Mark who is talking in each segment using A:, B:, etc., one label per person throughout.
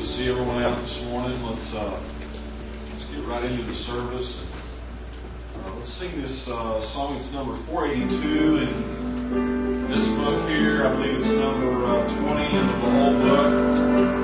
A: to see everyone out this morning. Let's get right into the service. And, let's sing this song. It's number 482 in this book here. I believe it's number 20 in the whole book.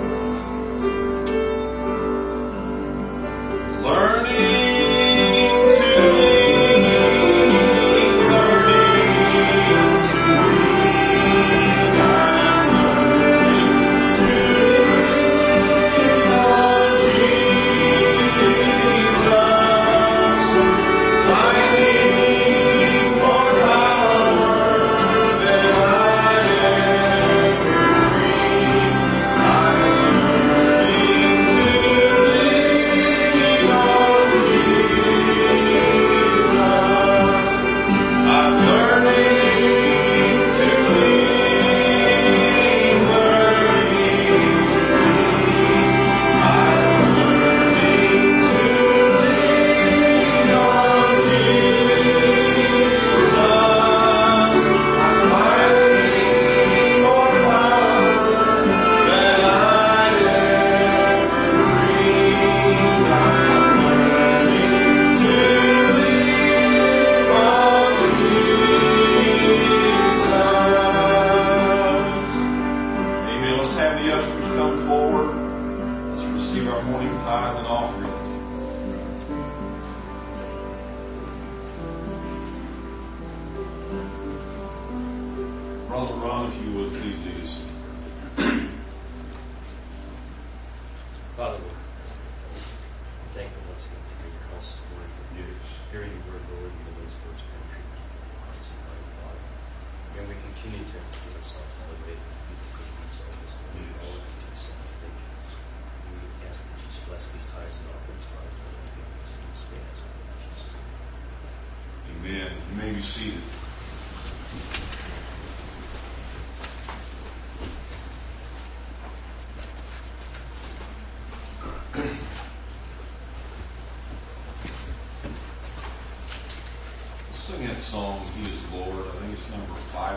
A: Sing that song, He is Lord. I think it's number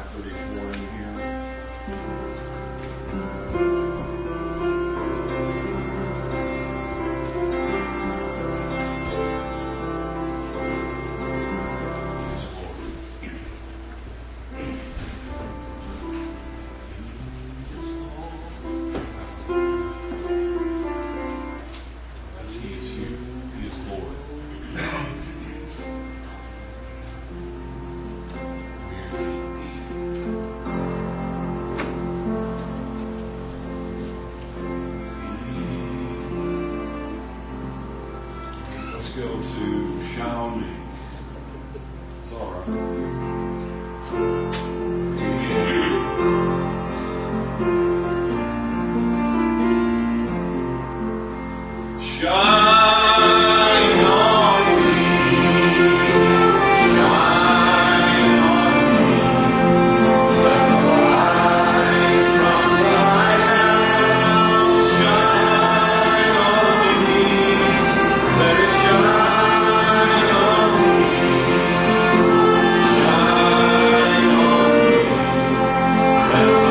A: 534 in here.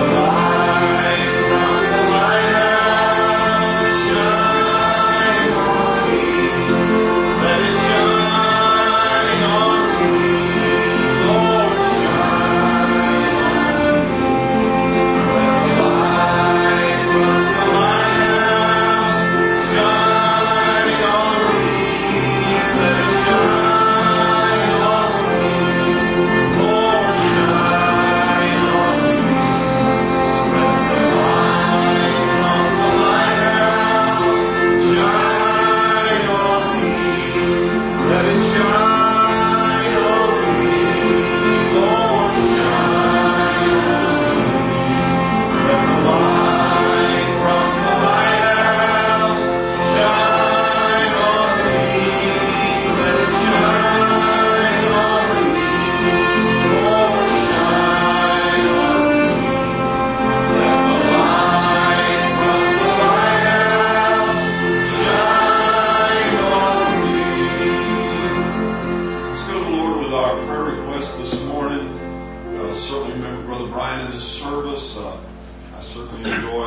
B: Shine on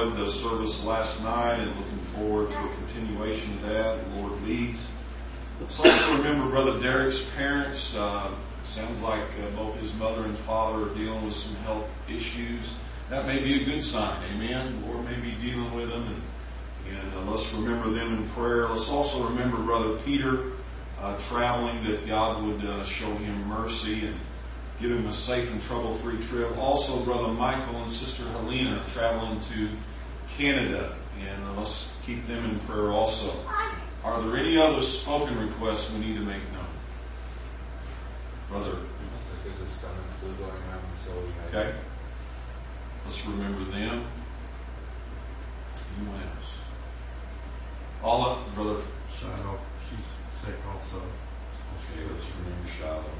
A: enjoyed the service last night and looking forward to a continuation of that. The Lord leads. Let's also remember Brother Derek's parents. Sounds like both his mother and father are dealing with some health issues. That may be a good sign. Amen. The Lord may be dealing with them, and let's remember them in prayer. Let's also remember Brother Peter traveling, that God would show him mercy and give him a safe and trouble-free trip. Also, Brother Michael and Sister Helena traveling to Canada, and let's keep them in prayer also. Are there any other spoken requests we need to make known? Brother?
B: There's a stomach flu going around, so
A: okay. Let's remember them. Anyone else? All up, Brother
C: Shiloh. She's sick also.
A: Okay, let's remember Shiloh.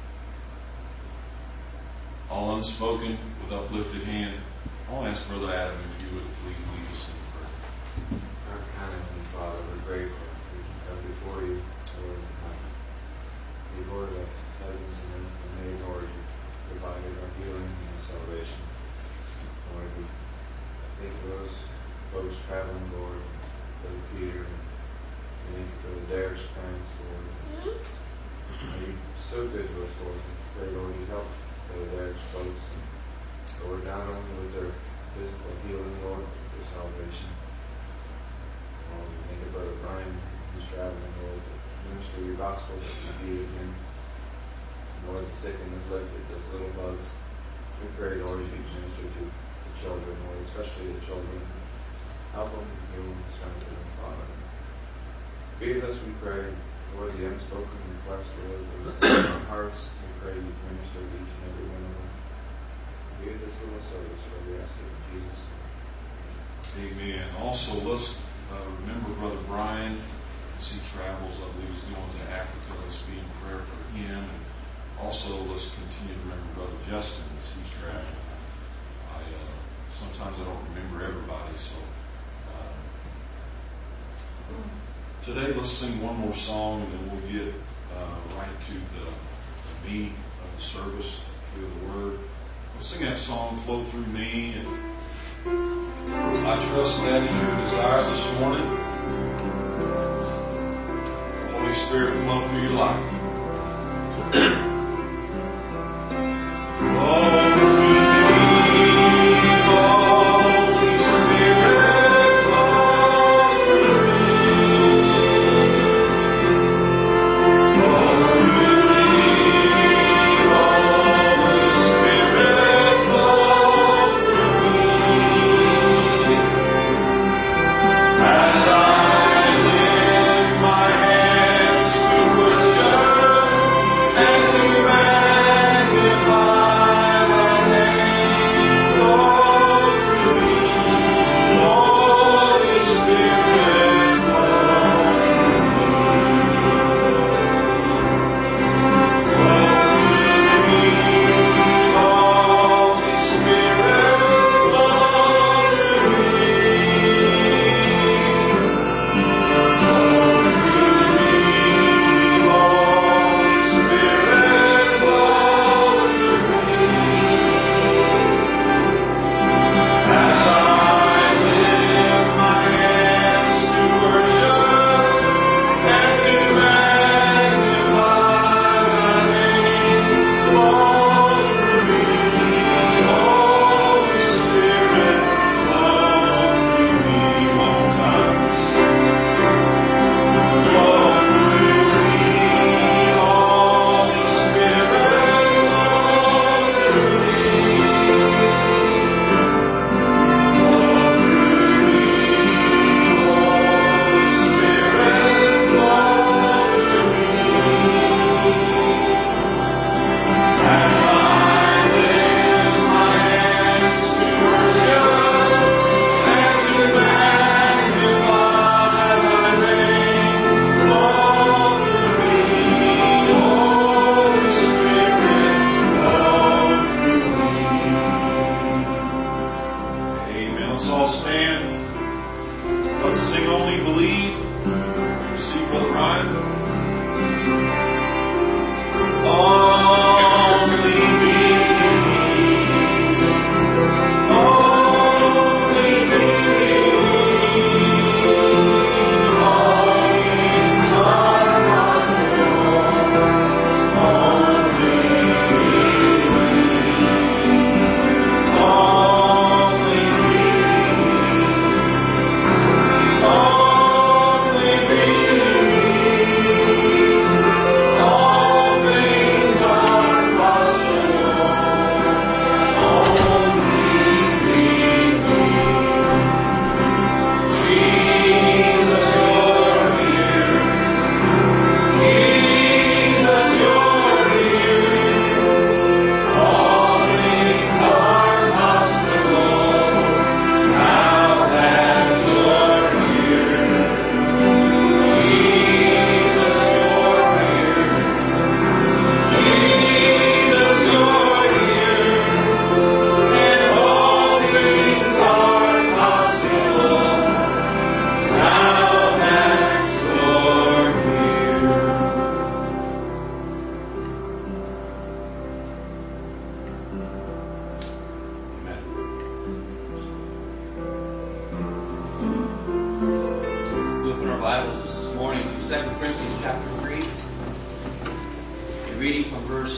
A: All unspoken with uplifted hand. I'll ask Brother Adam if you would please lead us in prayer.
B: Our kind Heavenly Father, we're grateful we can come before you, Lord, the Lord of heavens and earth, and may, Lord, you provided our healing and our salvation. Lord, we thank for those folks traveling, Lord, Brother Peter, and thank you for the Derek's parents, Lord. You're so good to us, Lord. We pray, Lord, you help Brother Derek's folks, and Lord, not only with their physical healing, Lord, but their salvation. Lord, we thank you, Brother Brian, who's traveling, Lord, to minister your gospel, that you be with him. Lord, the sick and afflicted, those little bugs. We pray, Lord, you minister to the children, Lord, especially the children. Help them, heal them, strengthen them, Father. Be with us, we pray. Lord, the unspoken requests, Lord, those in our hearts, we pray you minister to each and every one of them. Be with this little service, Lord, we ask it in Jesus' name.
A: Amen. Also, let's remember Brother Brian as he travels. I believe he's going to Africa. Let's be in prayer for him. And also, let's continue to remember Brother Justin as he's traveling. Sometimes I don't remember everybody, so today let's sing one more song, and then we'll get right to the meat of the service through the Word. Let's sing that song, Flow Through Me, and I trust that is your desire this morning. The Holy Spirit flow through your life. Flow through me, Holy Spirit, flow through me. Flow through me, Holy Spirit, flow through me. As I lift my hands to worship and to magnify thy name, flow through me, Holy Spirit, flow through me, Holy Spirit, flow through me, Holy Spirit, flow as I lift my hands to worship and to magnify thy name, flow through me, Holy Spirit, flow through me. One more time. Flow through me, Holy Spirit, flow through Amen. Let's all stand. Let's sing Only Believe. See Brother Ryan. Only believe. Only believe.
D: our Bibles this morning to 2 Corinthians chapter 3. We're reading from verse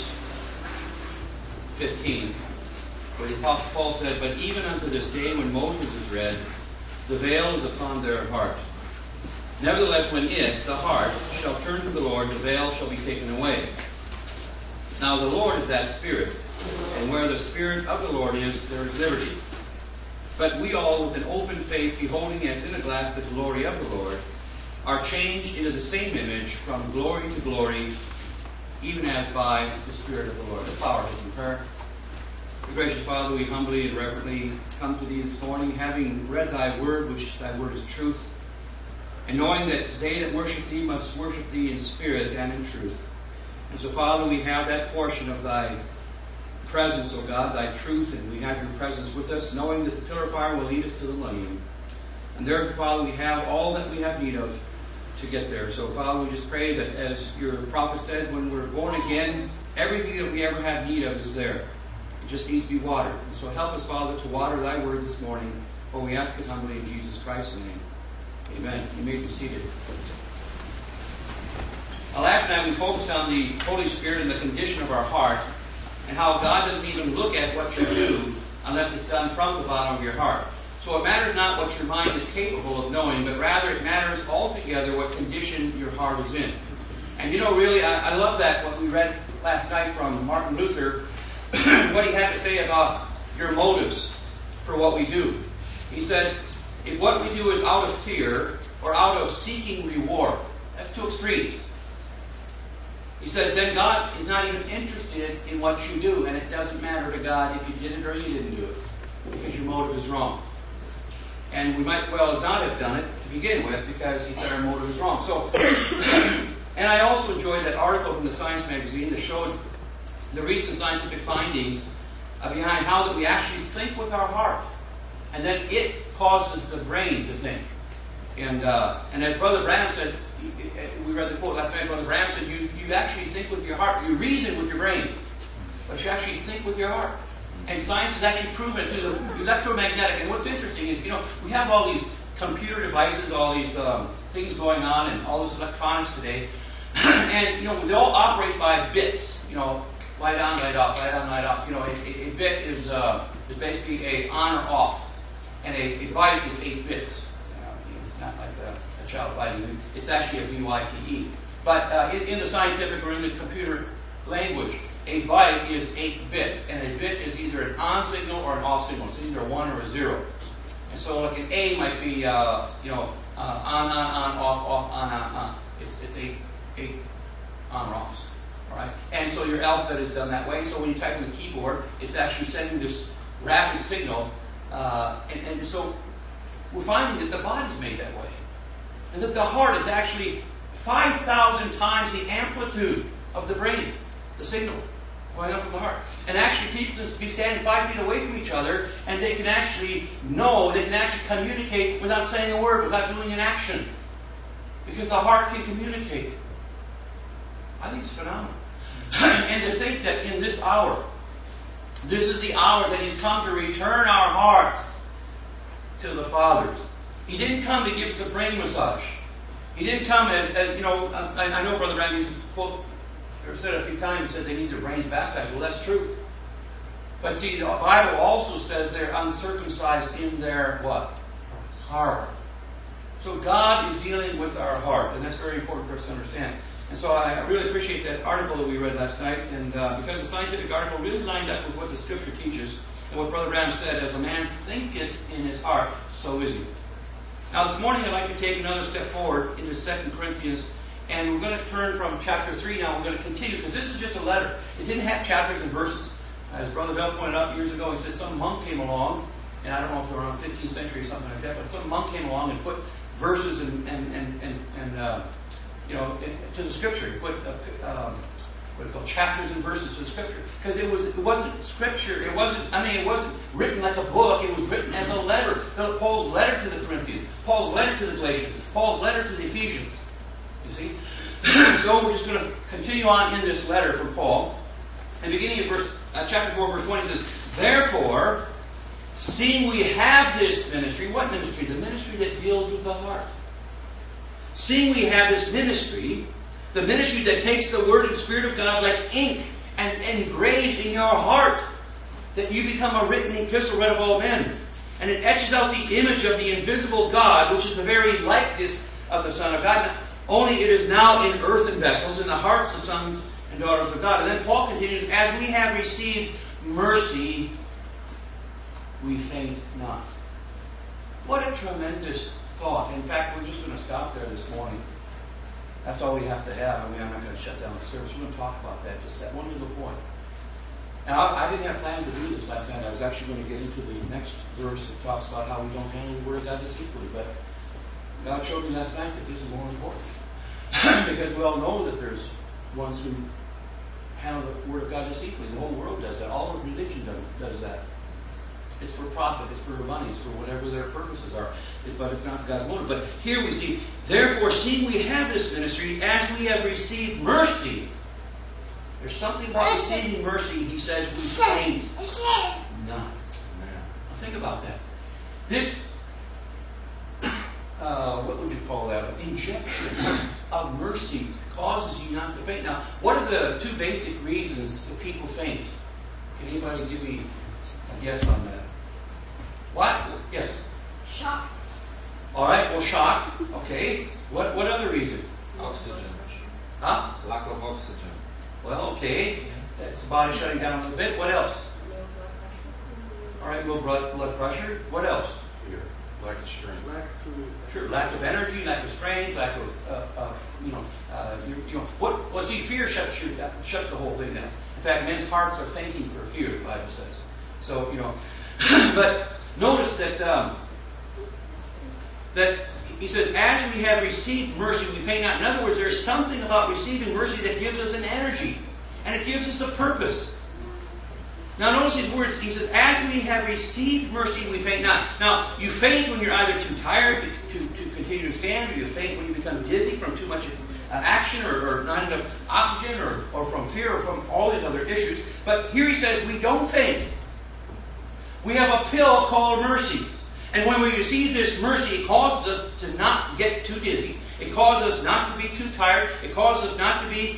D: 15, where the Apostle Paul said, "But even unto this day when Moses is read, the veil is upon their heart. Nevertheless, when it, the heart, shall turn to the Lord, the veil shall be taken away. Now the Lord is that Spirit, and where the Spirit of the Lord is, there is liberty. But we all, with an open face, beholding as in a glass the glory of the Lord, are changed into the same image from glory to glory, even as by the Spirit of the Lord." The power is in prayer. Gracious Father, we humbly and reverently come to Thee this morning, having read Thy Word, which Thy Word is truth, and knowing that they that worship Thee must worship Thee in spirit and in truth. And so, Father, we have that portion of Thy presence, O God, Thy truth, and we have Your presence with us, knowing that the pillar of fire will lead us to the millennium. And there, Father, we have all that we have need of to get there. So, Father, we just pray that, as Your prophet said, when we're born again, everything that we ever have need of is there. It just needs to be watered. And so help us, Father, to water Thy Word this morning, for we ask it humbly in Jesus Christ's name. Amen. You may be seated. Last night we focused on the Holy Spirit and the condition of our heart, and how God doesn't even look at what you do unless it's done from the bottom of your heart. So it matters not what your mind is capable of knowing, but rather it matters altogether what condition your heart is in. And you know, really, I love that, what we read last night from Martin Luther, what he had to say about your motives for what we do. He said, if what we do is out of fear or out of seeking reward, that's two extremes. He said, then God is not even interested in what you do, and it doesn't matter to God if you did it or you didn't do it, because your motive is wrong. And we might well not have done it to begin with, because He said our motive is wrong. So, and I also enjoyed that article from the Science magazine that showed the recent scientific findings behind how that we actually think with our heart, and then it causes the brain to think. And as Brother Branham said, we read the quote last night, Brother Branham said, you actually think with your heart. You reason with your brain, but you actually think with your heart. And science has actually proven it through the electromagnetic. And what's interesting is, we have all these computer devices, all these things going on, and all this electronics today. And, they all operate by bits. Light on, light off, light on, light off. A bit is basically a on or off. And a byte is 8 bits. It's not like a child fighting. It's actually a B-Y-T-E. But in the scientific or in the computer language, a byte is 8 bits. And a bit is either an on signal or an off signal. It's either a 1 or a 0. And so like an A might be, on, off, on. It's 8 on or offs. All right? And so your alphabet is done that way. So when you type in the keyboard, it's actually sending this rapid signal. And so we're finding that the body's made that way. And that the heart is actually 5,000 times the amplitude of the brain, the signal going up from the heart. And actually people can be standing 5 feet away from each other, and they can actually know, they can actually communicate without saying a word, without doing an action. Because the heart can communicate. I think it's phenomenal. And to think that in this hour, this is the hour that He's come to return our hearts to the Father's. He didn't come to give us a brain massage. He didn't come as I know Brother Branham used to quote, or said a few times, said they need their brains baptized. Well, that's true. But see, the Bible also says they're uncircumcised in their what? Heart. So God is dealing with our heart, and that's very important for us to understand. And so I really appreciate that article that we read last night, and because the scientific article really lined up with what the Scripture teaches, and what Brother Branham said, as a man thinketh in his heart, so is he. Now this morning I'd like to take another step forward into 2 Corinthians, and we're going to turn from chapter 3 now. We're going to continue, because this is just a letter. It didn't have chapters and verses. As Brother Bell pointed out years ago, he said some monk came along, and I don't know if they were around 15th century or something like that, but some monk came along and put verses to the Scripture. He put chapters and verses to the Scripture, because it wasn't Scripture. It wasn't written like a book. It was written as a letter. Paul's letter to the Corinthians, Paul's letter to the Galatians, Paul's letter to the Ephesians. You see, so we're just going to continue on in this letter from Paul, and beginning at chapter 4, verse 1, he says, "Therefore, seeing we have this ministry," what ministry? The ministry that deals with the heart. seeing we have this ministry, the ministry that takes the Word and Spirit of God like ink and engraves in your heart, that you become a written epistle read of all men. And it etches out the image of the invisible God, which is the very likeness of the Son of God. Only it is now in earthen vessels, in the hearts of sons and daughters of God. And then Paul continues, as we have received mercy, we faint not. What a tremendous thought. In fact, we're just going to stop there this morning. That's all we have to have. I mean, I'm not going to shut down the service. We're going to talk about that, just that one little point. Now, I didn't have plans to do this last night. I was actually going to get into the next verse that talks about how we don't handle the Word of God deceitfully. But God showed me last night that this is more important. Because we all know that there's ones who handle the Word of God deceitfully. The whole world does that. All of religion does that. It's for profit, it's for money, it's for whatever their purposes are. But it's not God's motive. But here we see, therefore, seeing we have this ministry, as we have received mercy. There's something about receiving mercy, he says, we faint not. Now think about that. This, what would you call that? An injection of mercy causes you not to faint. Now, what are the two basic reasons that people faint? Can anybody give me a guess on that? What? Yes?
E: Shock.
D: All right, well, shock. Okay. What other reason?
B: Oxygen.
D: Huh?
B: Lack of oxygen.
D: Well, okay. That's the body shutting down a little bit. What else? All right, low blood pressure. What else?
A: Fear. Lack of strength.
D: Sure, lack of energy, lack of strength, lack of see, fear shuts the whole thing down. In fact, men's hearts are fainting for fear, the Bible says. So, but notice that he says, as we have received mercy, we faint not. In other words, there's something about receiving mercy that gives us an energy, and it gives us a purpose. Now notice his words. He says, as we have received mercy, we faint not. Now, you faint when you're either too tired to continue to stand, or you faint when you become dizzy from too much action, or not enough oxygen, or from fear, or from all these other issues. But here he says, we don't faint. We have a pill called mercy. And when we receive this mercy, it causes us to not get too dizzy. It causes us not to be too tired. It causes us not to be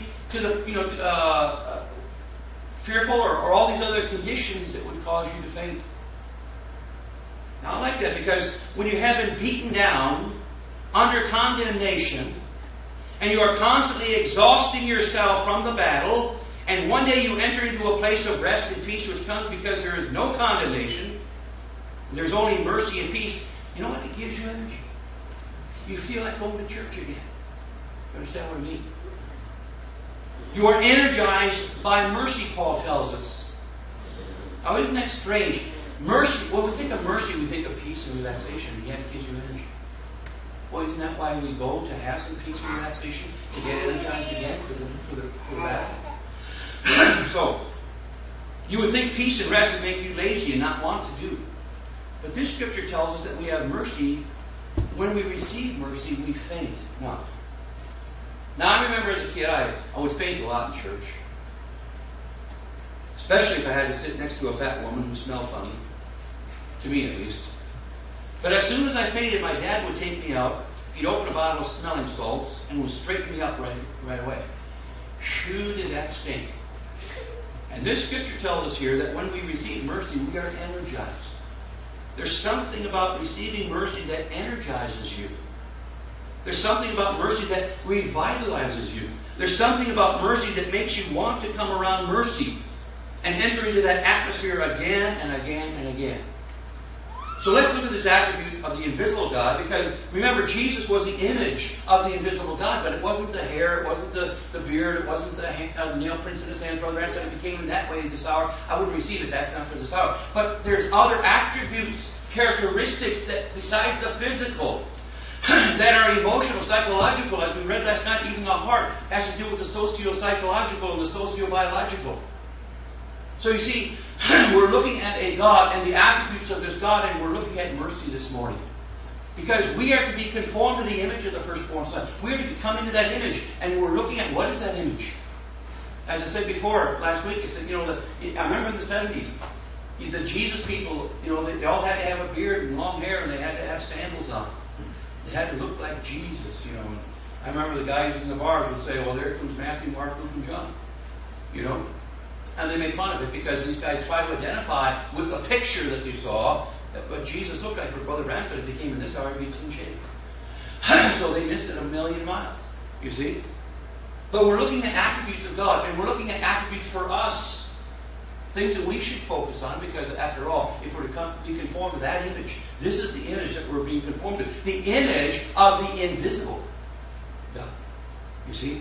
D: fearful or all these other conditions that would cause you to faint. Now, I like that because when you have been beaten down under condemnation, and you are constantly exhausting yourself from the battle, and one day you enter into a place of rest and peace which comes because there is no condemnation, there's only mercy and peace. You know what? It gives you energy. You feel like going to church again. You understand what I mean? You are energized by mercy, Paul tells us. Now, isn't that strange? Mercy, when we think of mercy, we think of peace and relaxation, and yet it gives you energy. Well, isn't that why we go to have some peace and relaxation? To get energized again for the battle? So, you would think peace and rest would make you lazy and not want to do. But this scripture tells us that we have mercy. When we receive mercy, we faint not. Now, I remember as a kid, I would faint a lot in church. Especially if I had to sit next to a fat woman who smelled funny. To me, at least. But as soon as I fainted, my dad would take me out. He'd open a bottle of smelling salts and would straighten me up right away. Shoo, did that stink. And this scripture tells us here that when we receive mercy, we are energized. There's something about receiving mercy that energizes you. There's something about mercy that revitalizes you. There's something about mercy that makes you want to come around mercy and enter into that atmosphere again and again and again. So let's look at this attribute of the invisible God, because remember, Jesus was the image of the invisible God, but it wasn't the hair, it wasn't the beard, it wasn't the nail prints in his hands. Brother Grant said, if it came in that way this hour, I wouldn't receive it. That's not for this hour. But there's other attributes, characteristics that, besides the physical, that are emotional, psychological, as we read last night, even the heart has to do with the socio-psychological and the socio-biological. So you see, we're looking at a God and the attributes of this God, and we're looking at mercy this morning. Because we are to be conformed to the image of the firstborn Son. We are to come into that image, and we're looking at what is that image. As I said before, last week, I said, I remember in the 70s, the Jesus people, they all had to have a beard and long hair, and they had to have sandals on. They had to look like Jesus, you know. And I remember the guys in the bars would say, well, there comes Matthew, Mark, Luke, and John. You know? And they made fun of it because these guys tried to identify with a picture that they saw what Jesus looked like. But Brother Branham said if they came in this hour, he'd be clean shaved. So they missed it a million miles. You see? But we're looking at attributes of God, and we're looking at attributes for us. Things that we should focus on, because after all, if we're to be conformed to that image, this is the image that we're being conformed to. The image of the invisible God. You see?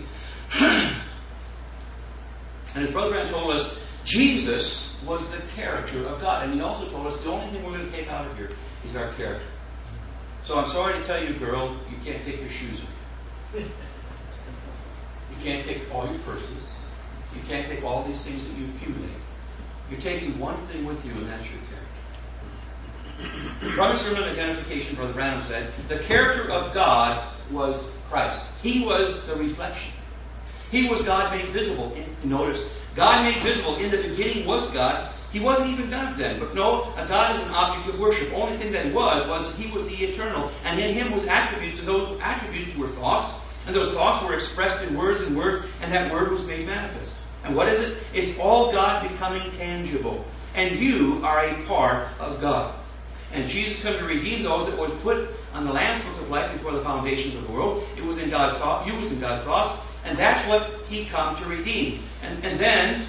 D: And as Brother Branham told us, Jesus was the character of God. And he also told us the only thing we're going to take out of here is our character. So I'm sorry to tell you, girl, you can't take your shoes with you. You can't take all your purses. You can't take all these things that you accumulate. You're taking one thing with you, and that's your character. From his sermon identification, Brother Branham said, the character of God was Christ. He was the reflection. He was God made visible. Notice, God made visible. In the beginning was God. He wasn't even God then. But no, a God is an object of worship. Only thing that he was that he was the eternal. And in him was attributes, and those attributes were thoughts. And those thoughts were expressed in words, and that word was made manifest. And what is it? It's all God becoming tangible. And you are a part of God. And Jesus came to redeem those that was put on the Lamb's Book of Life before the foundations of the world. It was in God's thought. You was in God's thoughts. And that's what he come to redeem. And them,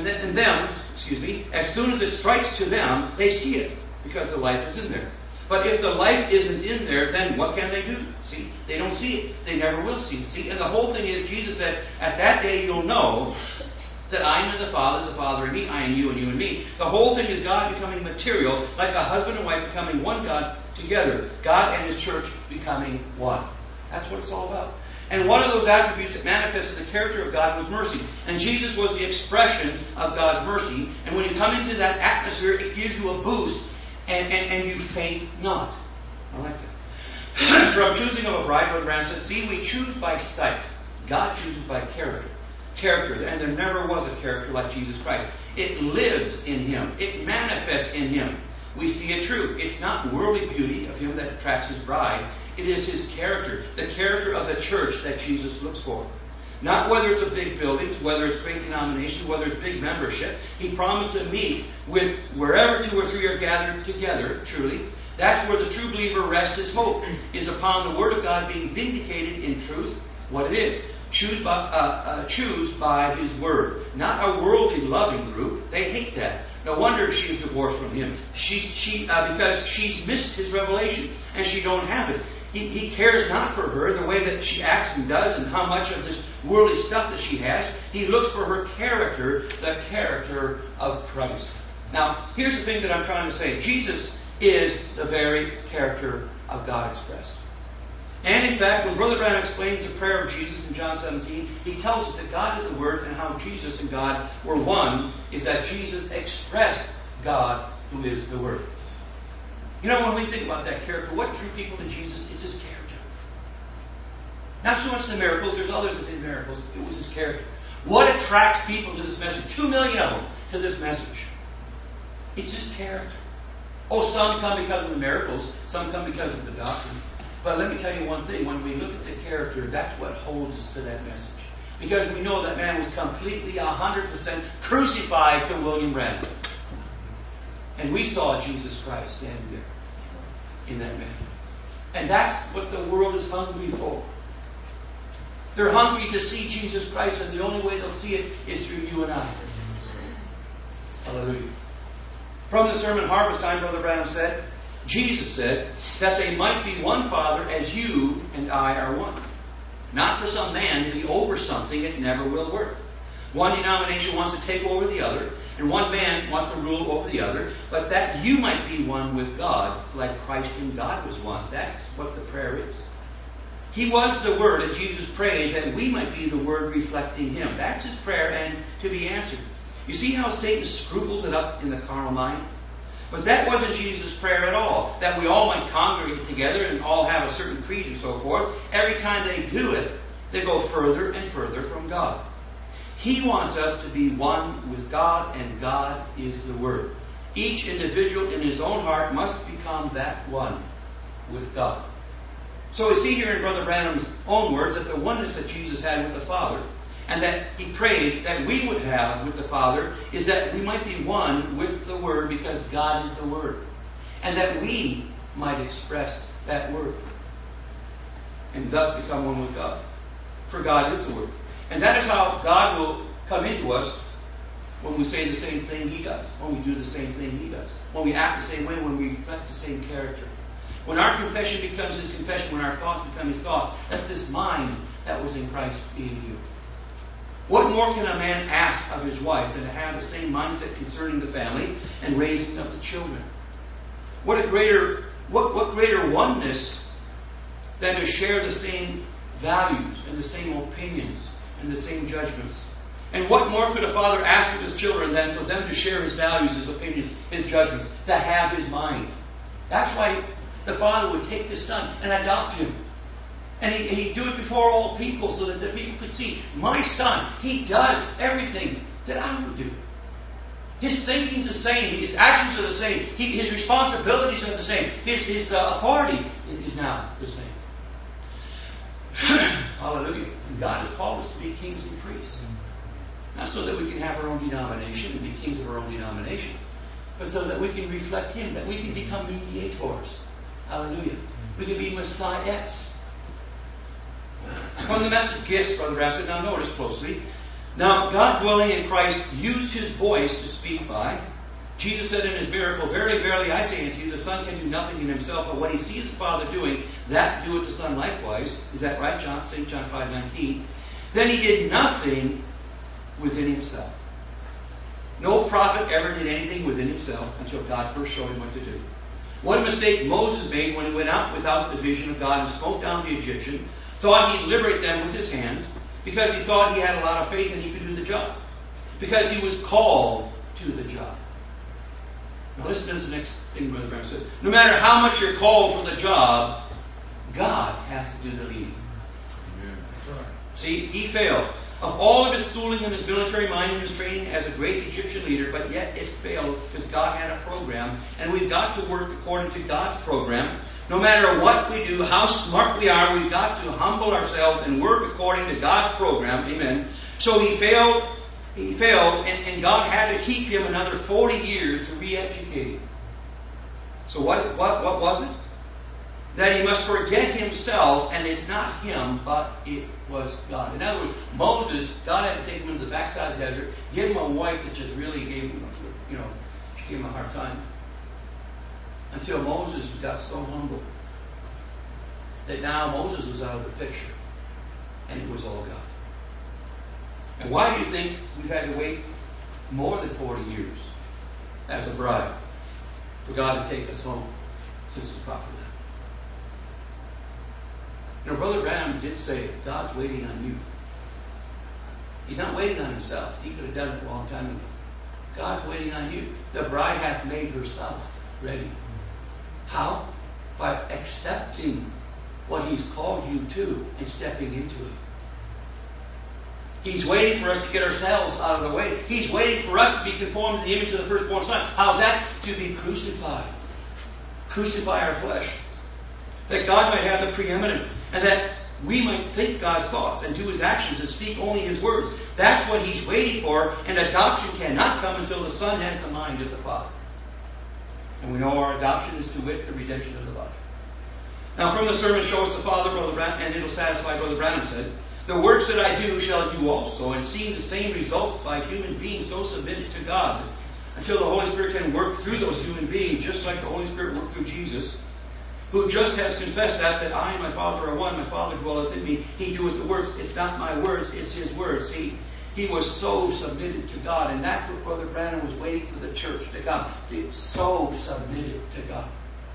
D: as soon as it strikes to them, they see it. Because the life is in there. But if the life isn't in there, then what can they do? See, they don't see it. They never will see it. See, and the whole thing is, Jesus said, at that day you'll know that I am in the Father in me, I am you, and you in me. The whole thing is God becoming material, like a husband and wife becoming one God together. God and His church becoming one. That's what it's all about. And one of those attributes that manifested the character of God was mercy. And Jesus was the expression of God's mercy. And when you come into that atmosphere, it gives you a boost, and you faint not. I like that. From choosing of a bride, Brother Branham said, see, we choose by sight. God chooses by character. And there never was a character like Jesus Christ. It lives in Him. It manifests in Him. We see it true. It's not worldly beauty of Him that attracts His bride. It is His character, the character of the church that Jesus looks for. Not whether it's a big building, whether it's great denomination, whether it's big membership. He promised to meet with wherever 2 or 3 are gathered together, truly. That's where the true believer rests his hope, is upon the Word of God being vindicated in truth, what it is. Choose by His Word. Not a worldly loving group. They hate that. No wonder she's divorced from him. Because she's missed His revelation, and she don't have it. He cares not for her, the way that she acts and does, and how much of this worldly stuff that she has. He looks for her character, the character of Christ. Now, here's the thing that I'm trying to say. Jesus is the very character of God expressed. And in fact, when Brother Branham explains the prayer of Jesus in John 17, he tells us that God is the Word, and how Jesus and God were one is that Jesus expressed God, who is the Word. You know, when we think about that character, what drew people to Jesus? It's His character. Not so much the miracles. There's others that did miracles. It was His character. What attracts people to this message? 2 million of them to this message. It's His character. Oh, some come because of the miracles. Some come because of the doctrine. But let me tell you one thing. When we look at the character, that's what holds us to that message. Because we know that man was completely 100% crucified to William Branham. And we saw Jesus Christ standing there in that man. And that's what the world is hungry for. They're hungry to see Jesus Christ, and the only way they'll see it is through you and I. Hallelujah. From the sermon Harvest Time, Brother Branham said, Jesus said, that they might be one Father as you and I are one. Not for some man to be over something, it never will work. One denomination wants to take over the other, and one man wants to rule over the other, but that you might be one with God, like Christ and God was one. That's what the prayer is. He was the Word, and Jesus prayed that we might be the Word reflecting Him. That's His prayer, and to be answered. You see how Satan scruples it up in the carnal mind? But that wasn't Jesus' prayer at all, that we all might congregate together and all have a certain creed and so forth. Every time they do it, they go further and further from God. He wants us to be one with God, and God is the Word. Each individual in his own heart must become that one with God. So we see here in Brother Branham's own words that the oneness that Jesus had with the Father, and that He prayed that we would have with the Father, is that we might be one with the Word because God is the Word. And that we might express that Word. And thus become one with God. For God is the Word. And that is how God will come into us when we say the same thing He does. When we do the same thing He does. When we act the same way. When we reflect the same character. When our confession becomes His confession. When our thoughts become His thoughts. Let this mind that was in Christ be in you. What more can a man ask of his wife than to have the same mindset concerning the family and raising of the children? What greater oneness than to share the same values and the same opinions and the same judgments? And what more could a father ask of his children than for them to share his values, his opinions, his judgments, to have his mind? That's why the father would take the son and adopt him. And he'd do it before all people so that the people could see, my son, he does everything that I would do. His thinking's the same. His actions are the same. His responsibilities are the same. His authority is now the same. Hallelujah. And God has called us to be kings and priests. Not so that we can have our own denomination and be kings of our own denomination, but so that we can reflect Him, that we can become mediators. Hallelujah. We can be messiahs. From the message gifts, Brother Branham said, now notice closely. Now, God dwelling in Christ used His voice to speak by. Jesus said in His miracle, verily, verily, I say unto you, the Son can do nothing in Himself, but what He sees the Father doing, that doeth the Son likewise. Is that right, John? St. John 5:19. Then He did nothing within Himself. No prophet ever did anything within himself until God first showed him what to do. What a mistake Moses made when he went out without the vision of God and smote down the Egyptian. Thought he'd liberate them with his hands because he thought he had a lot of faith and he could do the job. Because he was called to the job. Now listen to this next thing Brother Branham says. No matter how much you're called for the job, God has to do the leading.
A: Amen.
D: That's right. See, he failed. Of all of his schooling and his military mind and his training as a great Egyptian leader, but yet it failed because God had a program, and we've got to work according to God's program. No matter what we do, how smart we are, we've got to humble ourselves and work according to God's program. Amen. So he failed, and God had to keep him another 40 years to re-educate him. So what was it? That he must forget himself, and it's not him, but it was God. In other words, Moses, God had to take him into the backside of the desert, give him a wife that just really gave him, she gave him a hard time. Until Moses got so humble that now Moses was out of the picture, and it was all God. And why do you think we've had to wait more than 40 years as a bride for God to take us home since His prophet left? Brother Branham did say, God's waiting on you. He's not waiting on Himself. He could have done it a long time ago. God's waiting on you. The bride hath made herself ready. How? By accepting what He's called you to and stepping into it. He's waiting for us to get ourselves out of the way. He's waiting for us to be conformed to the image of the firstborn Son. How's that? To be crucified. Crucify our flesh. That God might have the preeminence, and that we might think God's thoughts and do His actions and speak only His words. That's what He's waiting for, and adoption cannot come until the Son has the mind of the Father. And we know our adoption is to wit the redemption of the body. Now from the sermon show us the Father, Brother Branham, and it'll satisfy Brother Branham said, the works that I do shall do also, and seeing the same results by human beings so submitted to God, until the Holy Spirit can work through those human beings, just like the Holy Spirit worked through Jesus, who just has confessed that I and my Father are one, my Father dwelleth in me, He doeth the works. It's not my words, it's His words. See, he was so submitted to God, and that's what Brother Branham was waiting for the church to come. So submitted to God.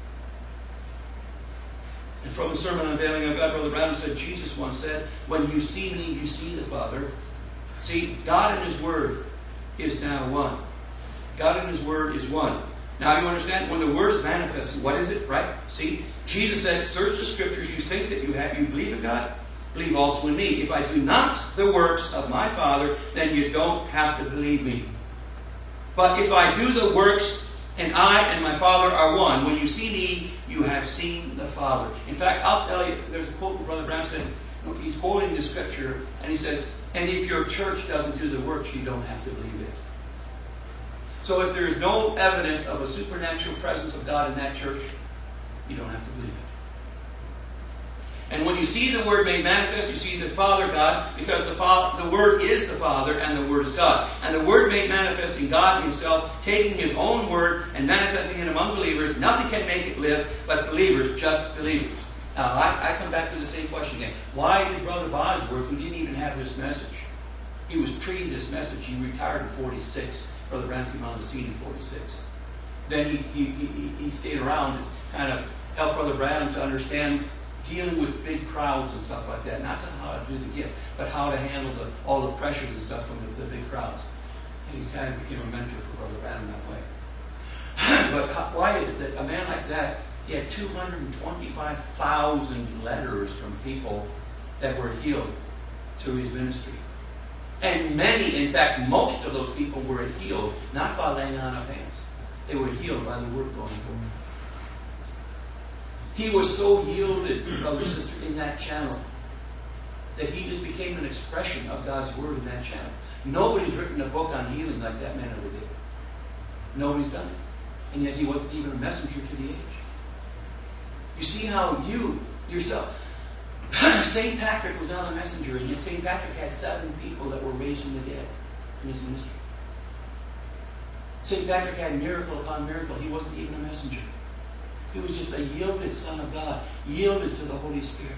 D: And from the Sermon Unveiling of God, Brother Branham said, Jesus once said, when you see me, you see the Father. See, God and His Word is now one. God and His Word is one. Now you understand, when the Word is manifested, what is it, right? See, Jesus said, search the Scriptures, you think that you believe in God, believe also in me. If I do not the works of my Father, then you don't have to believe me. But if I do the works And I and my Father are one. When you see me, you have seen the Father. In fact, I'll tell you, there's a quote where Brother Branham said, he's quoting the scripture, and he says, and if your church doesn't do the works, you don't have to believe it. So if there is no evidence of a supernatural presence of God in that church, you don't have to believe it. And when you see the Word made manifest, you see the Father God, because the Word is the Father and the Word is God. And the Word made manifest in God Himself, taking His own Word and manifesting it among believers. Nothing can make it live but believers, just believers. Now, I come back to the same question again. Why did Brother Bosworth, who didn't even have this message, he was pre this message, he retired in 46. Brother Branham came on the scene in 46. Then he stayed around and kind of helped Brother Branham to understand dealing with big crowds and stuff like that. Not how to do the gift, but how to handle all the pressures and stuff from the big crowds. And he kind of became a mentor for Brother Branham that way. But why is it that a man like that, he had 225,000 letters from people that were healed through his ministry? And many, in fact, most of those people were healed not by laying on of hands. They were healed by the word going forth. He was so yielded, brother and sister, in that channel that he just became an expression of God's word in that channel. Nobody's written a book on healing like that man ever did. Nobody's done it. And yet he wasn't even a messenger to the age. You see how you, yourself, St. Patrick was not a messenger, and yet St. Patrick had 7 people that were raised from the dead in his ministry. St. Patrick had miracle upon miracle. He wasn't even a messenger. He was just a yielded Son of God, yielded to the Holy Spirit.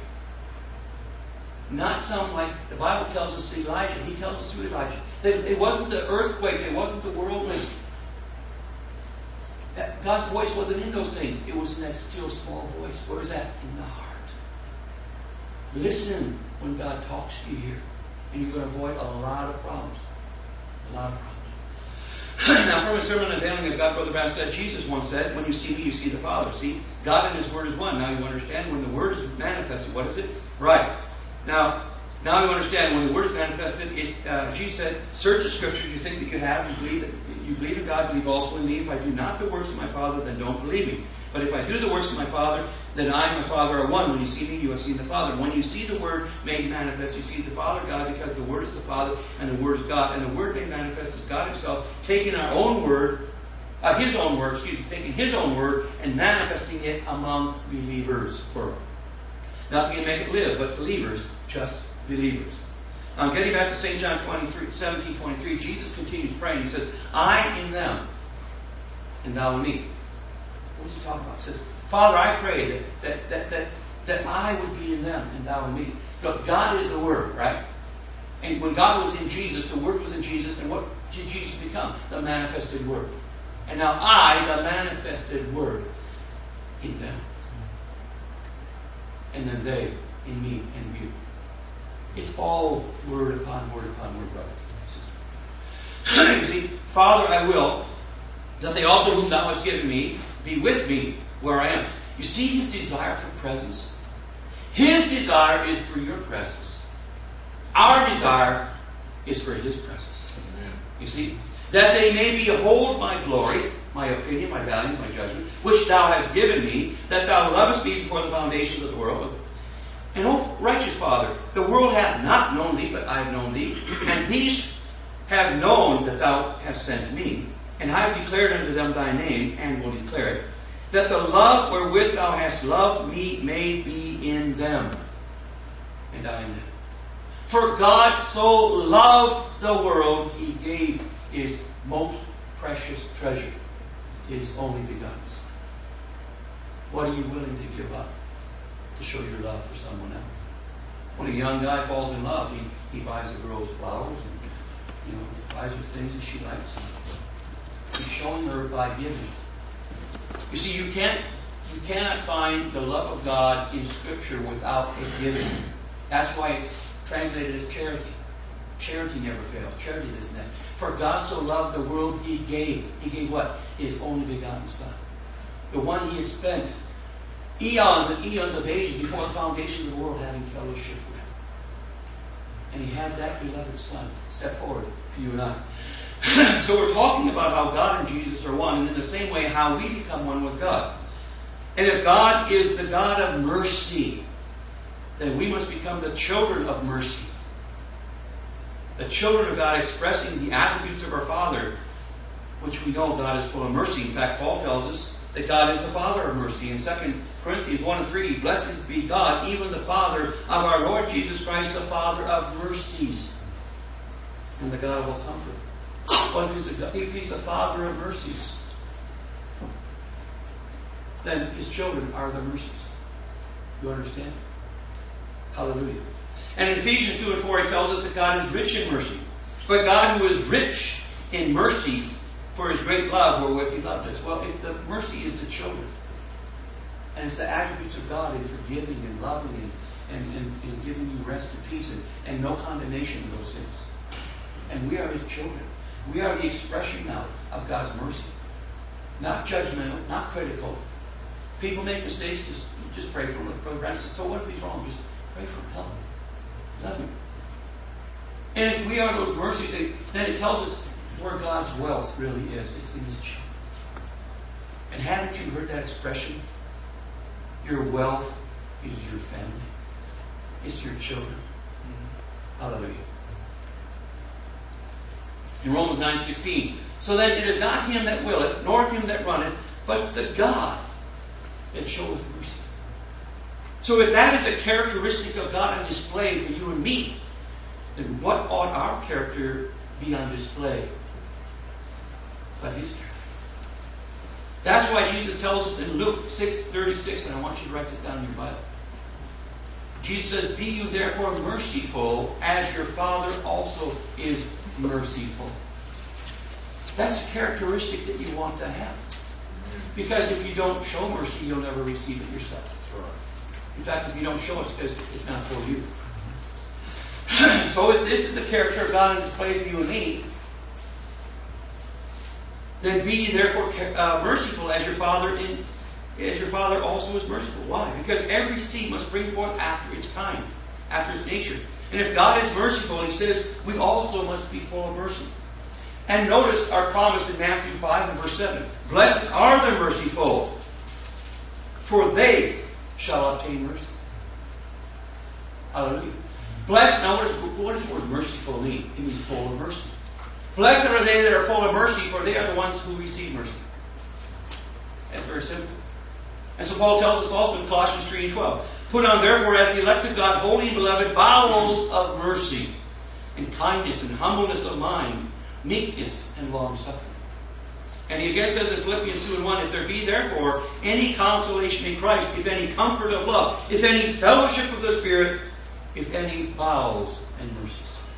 D: Not some like the Bible tells us Elijah. He tells us through Elijah that it wasn't the earthquake, it wasn't the whirlwind. That God's voice wasn't in those things. It was in that still small voice. Where is that? In the heart. Listen when God talks to you here, and you're going to avoid a lot of problems. A lot of problems. Now, from a sermon unveiling of God, Brother Branham said, Jesus once said, when you see me, you see the Father. See, God and His Word is one. Now you understand when the Word is manifested. What is it? Right. Now you understand when the Word is manifested. Jesus said, search the Scriptures. You think that you have. You believe in God. Believe also in me. If I do not the works of my Father, then don't believe me. But if I do the works of my Father, then I and my Father are one. When you see me, you have seen the Father. When you see the Word made manifest, you see the Father God, because the Word is the Father and the Word is God. And the Word made manifest is God Himself taking our own Word, taking His own Word and manifesting it among believers, plural. Nothing can make it live but believers, just believers. Getting back to St. John 17:23, Jesus continues praying. He says, I in them, and thou in me. What is he talking about? He says, Father, I pray that I would be in them and thou in me. Look, God is the Word, right? And when God was in Jesus, the Word was in Jesus, and what did Jesus become? The manifested Word. And now I, the manifested Word, in them. And then they, in me and you. It's all word upon word upon word, brother. See, Father, I will that they also whom thou hast given me be with me where I am. You see His desire for presence. His desire is for your presence. Our desire is for His presence. Amen. You see? That they may behold my glory, my opinion, my value, my judgment, which thou hast given me, that thou lovest me before the foundations of the world. And, O righteous Father, the world hath not known thee, but I have known thee. And these have known that thou hast sent me. And I have declared unto them thy name, and will declare it, that the love wherewith thou hast loved me may be in them, and I in them. For God so loved the world, He gave His most precious treasure, His only begotten Son. What are you willing to give up to show your love for someone else? When a young guy falls in love, he buys the girl's flowers and buys her things that she likes. He's showing her by giving. You see, you cannot find the love of God in Scripture without a giving. That's why it's translated as charity. Charity never fails. Charity doesn't end. For God so loved the world, He gave. He gave what? His only begotten Son. The one He had spent eons and eons of ages before the foundation of the world having fellowship with. And He had that beloved Son step forward for you and I. So we're talking about how God and Jesus are one, and in the same way how we become one with God. And if God is the God of mercy, then we must become the children of mercy. The children of God expressing the attributes of our Father, which we know God is full of mercy. In fact, Paul tells us that God is the Father of mercy. In 2 Corinthians 1:3, blessed be God, even the Father of our Lord Jesus Christ, the Father of mercies, and the God of all comfort. Well, if He's the Father of mercies, then His children are the mercies. You understand? Hallelujah. And in Ephesians 2:4, He tells us that God is rich in mercy. But God, who is rich in mercy, for His great love wherewith He loved us. Well, if the mercy is the children, and it's the attributes of God in forgiving and loving and giving you rest and peace and no condemnation of those things. And we are His children. We are the expression now of God's mercy. Not judgmental, not critical. People make mistakes, just pray for them. Like Brother Brad says, so what if he's wrong? Just pray for him. Help him. Love him. And if we are those mercies, then it tells us where God's wealth really is. It's in His children. And haven't you heard that expression? Your wealth is your family. It's your children. Hallelujah. In Romans 9:16, so then it is not him that willeth, nor him that runneth, but the God that showeth mercy. So if that is a characteristic of God on display for you and me, then what ought our character be on display? But His character. That's why Jesus tells us in Luke 6:36, and I want you to write this down in your Bible. Jesus said, be you therefore merciful, as your Father also is merciful. That's a characteristic that you want to have. Because if you don't show mercy, you'll never receive it yourself.
A: That's right.
D: In fact, if you don't show it, it's because it's not for you. So if this is the character of God on display for you and me, then be ye therefore merciful, as your Father also is merciful. Why? Because every seed must bring forth after its kind, after its nature. And if God is merciful, He says, we also must be full of mercy. And notice our promise in Matthew 5 and verse 7. Blessed are the merciful, for they shall obtain mercy. Hallelujah. Blessed, now what does the word merciful mean? It means full of mercy. Blessed are they that are full of mercy, for they are the ones who receive mercy. That's very simple. And so Paul tells us also in Colossians 3 and 12, put on therefore as the elect of God, holy and beloved, bowels of mercy, and kindness and humbleness of mind, meekness and long-suffering. And he again says in Philippians 2 and 1, if there be therefore any consolation in Christ, if any comfort of love, if any fellowship of the Spirit, if any bowels and mercies.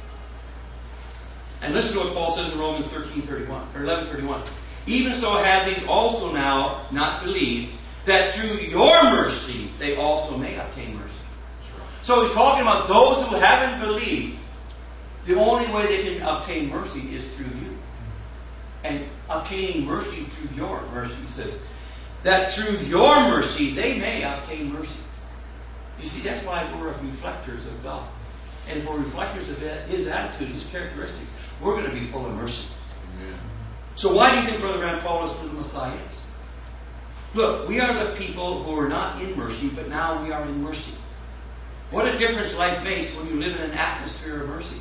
D: And listen to what Paul says in Romans 11:31. Even so have these also now not believed, that through your mercy they also may obtain mercy. So he's talking about those who haven't believed. The only way they can obtain mercy is through you. And obtaining mercy through your mercy, he says, that through your mercy they may obtain mercy. You see, that's why we're reflectors of God. And if we're reflectors of His attitude, His characteristics, we're going to be full of mercy.
A: Amen.
D: So why do you think Brother Graham called us little Messiahs? Look, we are the people who are not in mercy, but now we are in mercy. What a difference life makes when you live in an atmosphere of mercy.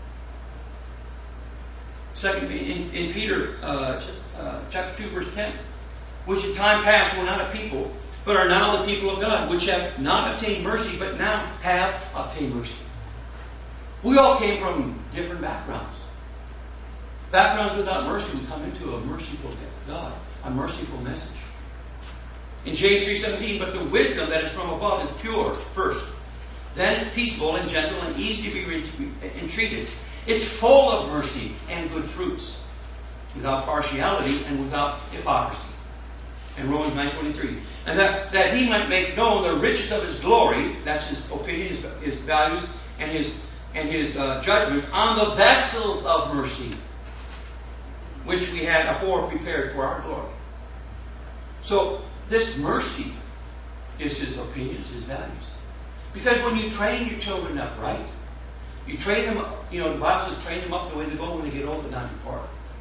D: Second, in Peter chapter 2, verse 10, which in time past were not a people, but are now the people of God, which have not obtained mercy, but now have obtained mercy. We all came from different backgrounds. Backgrounds without mercy, we come into a merciful God, a merciful message. In James 3:17, but the wisdom that is from above is pure first. Then it's peaceable and gentle and easy to be entreated. It's full of mercy and good fruits, without partiality and without hypocrisy. In Romans 9:23. And that He might make known the riches of His glory, that's His opinion, His values, and His judgments, on the vessels of mercy, which we had afore prepared for our glory. So, this mercy is His opinions, His values. Because when you train your children up right, you train them up, the Bible says train them up the way they go when they get old and not depart.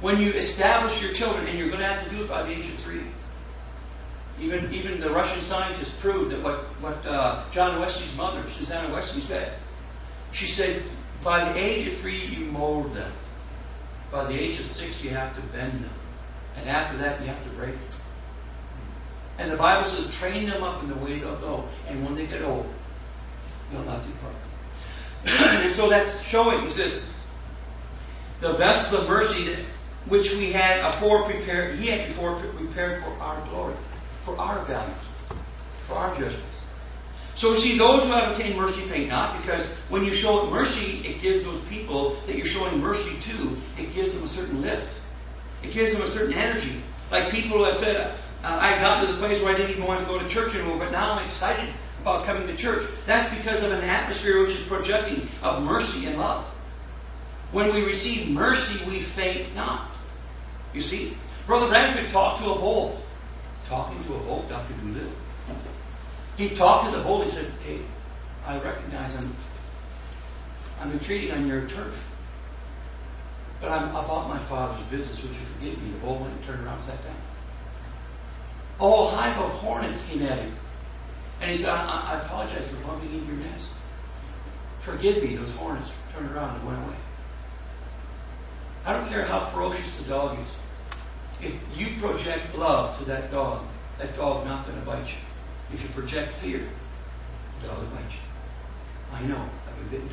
D: When you establish your children, and you're going to have to do it by the age of 3. Even the Russian scientists proved that what John Wesley's mother, Susanna Wesley, said. She said, by the age of 3, you mold them. By the age of 6, you have to bend them. And after that, you have to break them. And the Bible says, train them up in the way they'll go. And when they get old, they'll not depart. And so that's showing, he says, the vessels of mercy that, which we had afore prepared, he had before prepared for our glory, for our values, for our judgments. So you see, those who have obtained mercy faint not, because when you show mercy, it gives those people that you're showing mercy to, it gives them a certain lift. It gives them a certain energy. Like people who have said, I got to the place where I didn't even want to go to church anymore, but now I'm excited about coming to church. That's because of an atmosphere which is projecting of mercy and love. When we receive mercy, we faint not. You see, Brother Branham could talk to a bull. Talking to a bull, Dr. Doolittle. He talked to the bull. He said, hey, I recognize I'm intruding on your turf. But I'm about my Father's business. Would you forgive me? The bull went and turned around and sat down. A whole hive of hornets came at him. And he said, I apologize for bumping into your nest. Forgive me. Those hornets turned around and went away. I don't care how ferocious the dog is. If you project love to that dog's not going to bite you. If you project fear, the dog will bite you. I know. I've been bitten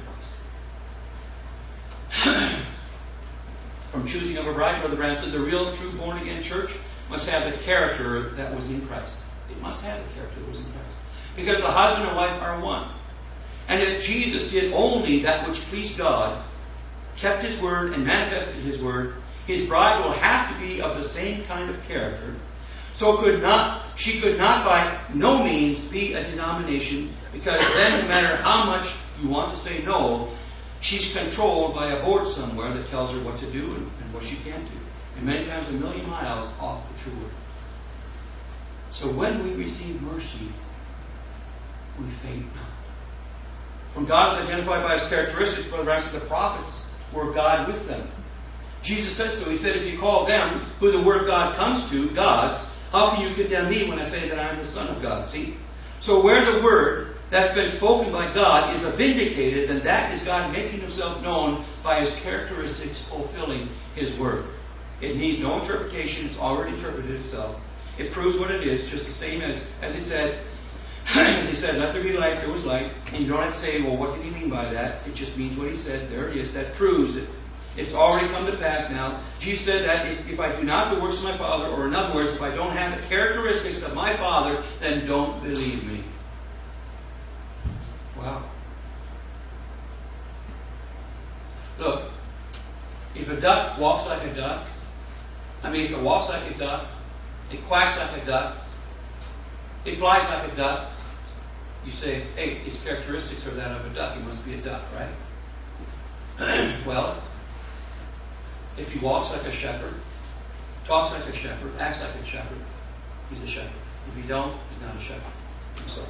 D: twice. From choosing of a bride, Brother Branham said, the real, true, born-again church must have the character that was in Christ. It must have the character that was in Christ. Because the husband and wife are one. And if Jesus did only that which pleased God, kept His word and manifested His word, His bride will have to be of the same kind of character. So she could not by no means be a denomination, because then no matter how much you want to say no, she's controlled by a board somewhere that tells her what to do and what she can't do. And many times a million miles off the true word. So when we receive mercy, we faint not. From God is identified by His characteristics, Brother Branham said the prophets were God with them. Jesus said so. He said, if you call them, who the Word of God comes to, gods, how can you condemn me when I say that I am the Son of God? See? So where the Word that's been spoken by God is vindicated, then that is God making Himself known by His characteristics fulfilling His Word. It needs no interpretation. It's already interpreted itself. It proves what it is, just the same as He said, let there be light, there was light. And you don't have to say, well, what did He mean by that? It just means what He said. There it is. That proves it. It's already come to pass now. Jesus said that if I do not the works of my Father, or in other words, if I don't have the characteristics of my Father, then don't believe me. Wow. Look, if a duck walks like a duck, if it walks like a duck, it quacks like a duck, it flies like a duck, you say, hey, its characteristics are that of a duck. It must be a duck, right? Well, if he walks like a shepherd, talks like a shepherd, acts like a shepherd, he's a shepherd. If he don't, he's not a shepherd. I'm sorry.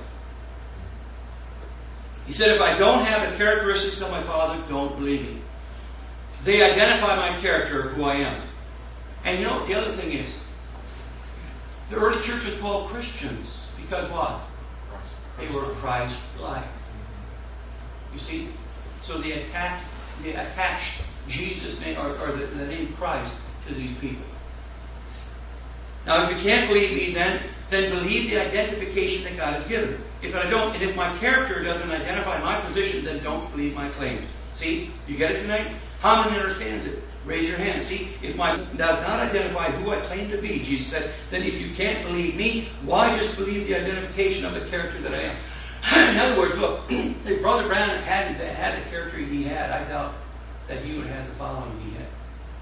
D: He said, if I don't have the characteristics of my Father, don't believe me. They identify my character, who I am. And you know what the other thing is? The early church was called Christians. Because what? They were Christ-like. You see? So they attached Jesus' name, or the name Christ, to these people. Now, if you can't believe me, then believe the identification that God has given. If I don't, and if my character doesn't identify my position, then don't believe my claims. See? You get it tonight? How many understands it? Raise your hand. See? If my does not identify who I claim to be, Jesus said, then if you can't believe me, why just believe the identification of the character that I am? In other words, look, if Brother Branham had the character he had, I doubt that he would have had the following he had.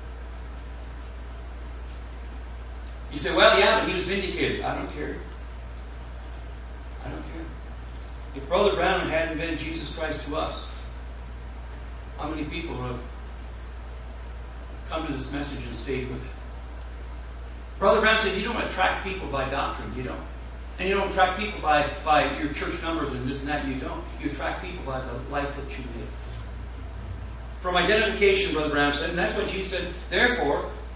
D: You say, well, yeah, but he was vindicated. I don't care. I don't care. If Brother Branham hadn't been Jesus Christ to us, how many people would have come to this message and stayed with it? Brother Branham said, you don't attract people by doctrine. You don't. And you don't attract people by your church numbers and this and that. You don't. You attract people by the life that you live. From identification, Brother Branham said, and that's what Jesus said, therefore,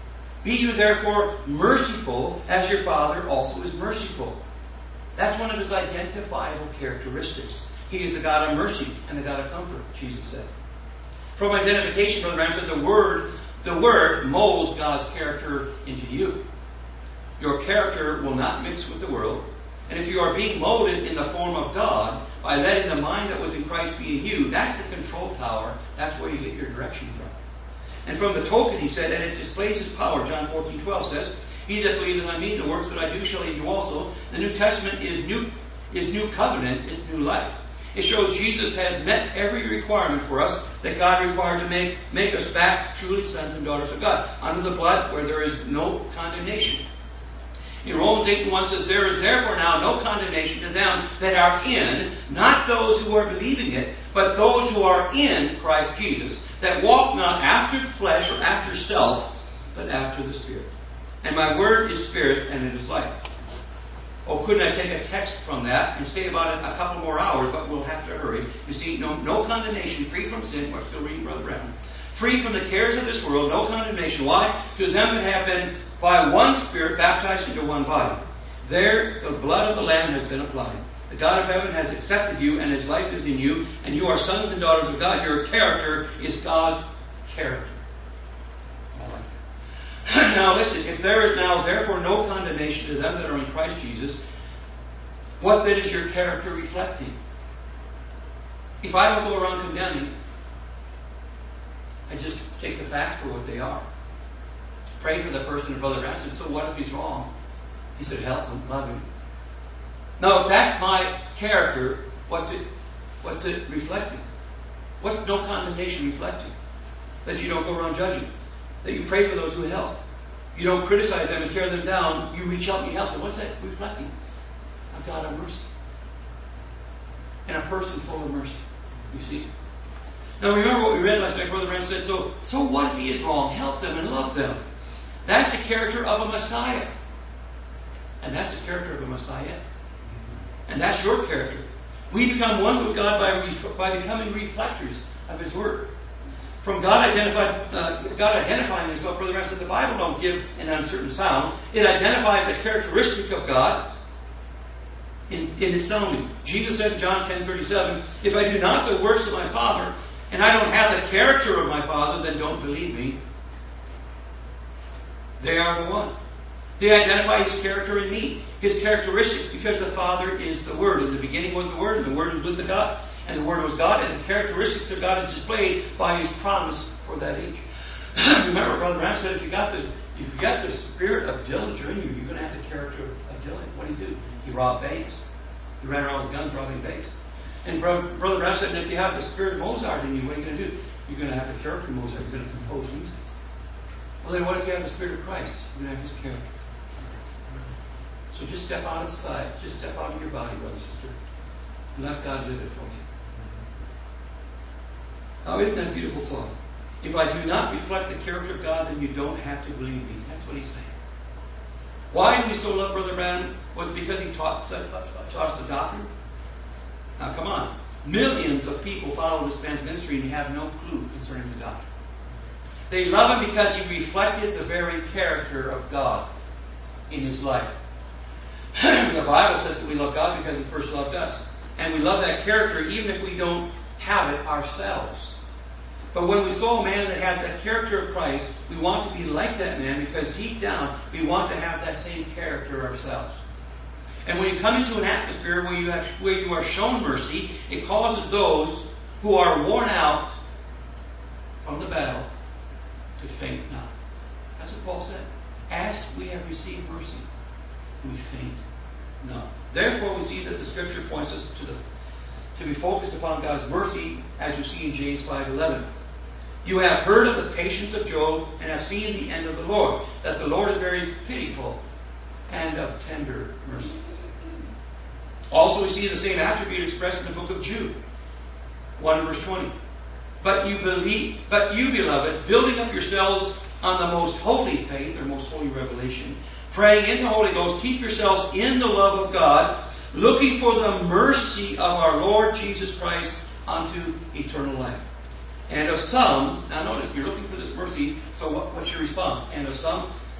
D: Be you therefore merciful, as your Father also is merciful. That's one of his identifiable characteristics. He is the God of mercy and the God of comfort, Jesus said. From identification, Brother Branham said, the Word molds God's character into you. Your character will not mix with the world. And if you are being molded in the form of God by letting the mind that was in Christ be in you, that's the control tower. That's where you get your direction from. And from the token, he said, and it displays his power. John 14:12 says, He that believeth on me, the works that I do shall he do also. The New Testament is new covenant, is new life. It shows Jesus has met every requirement for us that God required to make us back truly sons and daughters of God. Under the blood where there is no condemnation. In Romans 8:1 says, There is therefore now no condemnation to them that are in, not those who are believing it, but those who are in Christ Jesus, that walk not after the flesh or after self, but after the Spirit. And my word is spirit and it is life. Oh, couldn't I take a text from that and say about it a couple more hours, but we'll have to hurry. You see, no condemnation, free from sin. We're still reading Brother Brown. Free from the cares of this world, no condemnation. Why? To them that have been by one Spirit baptized into one body. There the blood of the Lamb has been applied. The God of heaven has accepted you, and his life is in you, and you are sons and daughters of God. Your character is God's character. I like that. Now listen, if there is now therefore no condemnation to them that are in Christ Jesus, what then is your character reflecting? If I don't go around condemning, I just take the facts for what they are. Pray for the person, and Brother Brown said, so what if he's wrong? He said, help him, love him. Now, if that's my character, what's it reflecting? What's no condemnation reflecting? That you don't go around judging. That you pray for those who help. You don't criticize them and tear them down. You reach out and you help them. What's that reflecting? A God of mercy. And a person full of mercy. You see? Now remember what we read last night. Brother Branham said, so what if he is wrong? Help them and love them. That's the character of a Messiah. And that's the character of a Messiah. And that's your character. We become one with God by becoming reflectors of His Word. From God identifying Himself, Brother Branham said, the Bible don't give an uncertain sound. It identifies a characteristic of God in its sounding. Jesus said in John 10:37, if I do not the works of my Father, and I don't have the character of my Father, then don't believe me. They are the one. They identify His character in me, His characteristics, because the Father is the Word. In the beginning was the Word, and the Word was with the God. And the Word was God, and the characteristics of God is displayed by His promise for that age. Remember, Brother Branham said, if you got the spirit of Dillinger in you, you're going to have the character of Dillinger. What did he do? He robbed banks. He ran around with guns robbing banks. And Brother Branham said, and if you have the spirit of Mozart in you, what are you going to do? You're going to have the character of Mozart. You're going to compose music. Well, then what if you have the Spirit of Christ? You're going to have His character. So just step out of the side. Just step out of your body, brother, sister. And let God live it for you. Now, isn't that a beautiful thought? If I do not reflect the character of God, then you don't have to believe me. That's what he's saying. Why do we so love Brother Branham? Was it because he taught us the doctrine? Now, come on. Millions of people follow this man's ministry and have no clue concerning the doctrine. They love him because he reflected the very character of God in his life. The Bible says that we love God because He first loved us. And we love that character even if we don't have it ourselves. But when we saw a man that had the character of Christ, we want to be like that man because deep down we want to have that same character ourselves. And when you come into an atmosphere where you are shown mercy, it causes those who are worn out from the battle to faint not. That's what Paul said. As we have received mercy, we faint not. Therefore, we see that the Scripture points us to be focused upon God's mercy, as you see in James 5:11. You have heard of the patience of Job and have seen the end of the Lord, that the Lord is very pitiful and of tender mercy. Also, we see the same attribute expressed in the book of Jude, 1 verse 20. But you, beloved, building up yourselves on the most holy faith, or most holy revelation, praying in the Holy Ghost, keep yourselves in the love of God, looking for the mercy of our Lord Jesus Christ unto eternal life. And of some, now notice, you're looking for this mercy, so what's your response? And of some,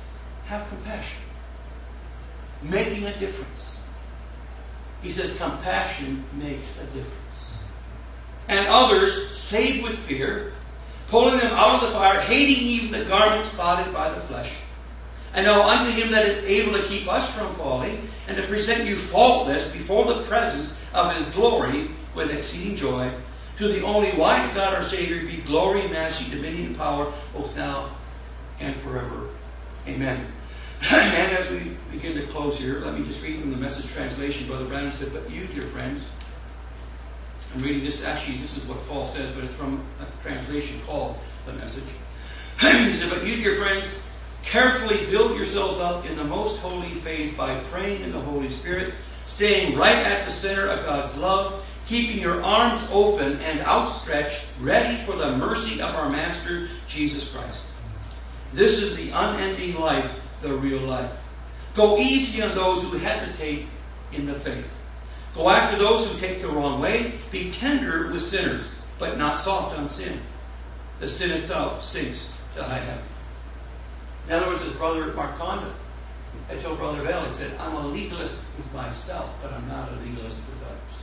D: have compassion. Making a difference. He says compassion makes a difference. And others save with fear, pulling them out of the fire, hating even the garment spotted by the flesh. And now unto him that is able to keep us from falling, and to present you faultless before the presence of his glory with exceeding joy, to the only wise God our Savior be glory, majesty, dominion, and power, both now and forever. Amen. And as we begin to close here, let me just read from the Message translation. Brother Branham said, "But you, dear friends," I'm reading this, actually this is what Paul says, but it's from a translation called the Message. He said, "But you, dear friends, carefully build yourselves up in the most holy faith by praying in the Holy Spirit, staying right at the center of God's love, keeping your arms open and outstretched, ready for the mercy of our Master, Jesus Christ. This is the unending life, the real life. Go easy on those who hesitate in the faith. Go after those who take the wrong way. Be tender with sinners, but not soft on sin. The sin itself stinks to high heaven." In other words, as Brother Mark Condon had told Brother Bell, he said, "I'm a legalist with myself, but I'm not a legalist with others."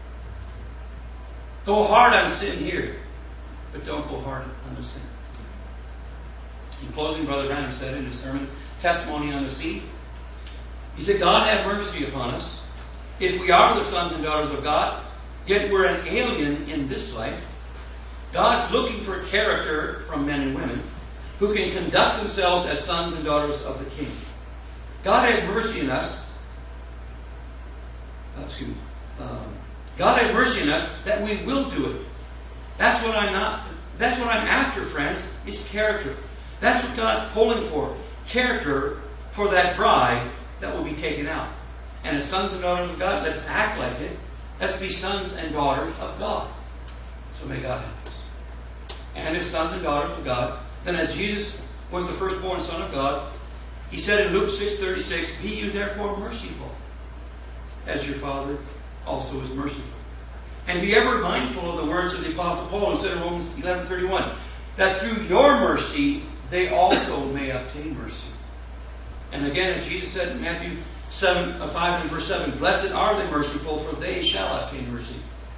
D: Go hard on sin here, but don't go hard on the sin. In closing, Brother Branham said in his sermon, Testimony on the Sea, he said, "God have mercy upon us. If we are the sons and daughters of God, yet we're an alien in this life, God's looking for character from men and women who can conduct themselves as sons and daughters of the King. God have mercy on us. God have mercy on us that we will do it. That's what I'm after, friends, is character. That's what God's pulling for. Character for that bride that will be taken out. And as sons and daughters of God, let's act like it. Let's be sons and daughters of God. So may God help us. And as sons and daughters of God, then as Jesus was the firstborn Son of God, he said in Luke 6:36, "Be you therefore merciful, as your Father also is merciful. And be ever mindful of the words of the Apostle Paul, who said in Romans 11:31, that through your mercy they also may obtain mercy." And again, as Jesus said in Matthew 5 and verse 7, "Blessed are the merciful, for they shall obtain mercy."